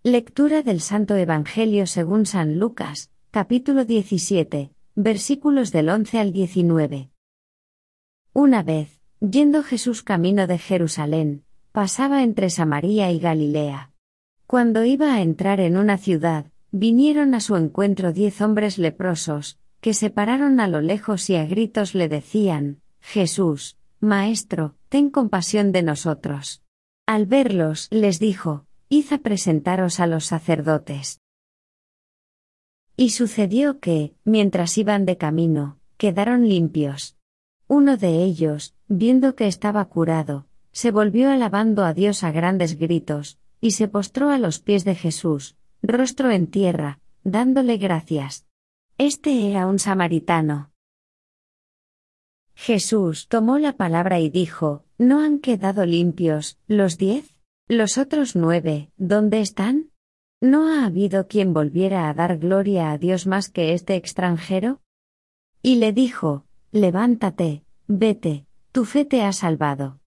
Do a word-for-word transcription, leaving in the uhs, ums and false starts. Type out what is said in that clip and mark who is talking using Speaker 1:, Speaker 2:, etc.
Speaker 1: Lectura del Santo Evangelio según San Lucas, capítulo diecisiete, versículos del once al diecinueve. Una vez, yendo Jesús camino de Jerusalén, pasaba entre Samaria y Galilea. Cuando iba a entrar en una ciudad, vinieron a su encuentro diez hombres leprosos, que se pararon a lo lejos y a gritos le decían: Jesús, Maestro, ten compasión de nosotros. Al verlos, les dijo: Id a presentaros a los sacerdotes. Y sucedió que, mientras iban de camino, quedaron limpios. Uno de ellos, viendo que estaba curado, se volvió alabando a Dios a grandes gritos, y se postró a los pies de Jesús, rostro en tierra, dándole gracias. Este era un samaritano. Jesús tomó la palabra y dijo: ¿No han quedado limpios los diez? ¿Los otros nueve, dónde están? ¿No ha habido quien volviera a dar gloria a Dios más que este extranjero? Y le dijo: Levántate, vete, tu fe te ha salvado.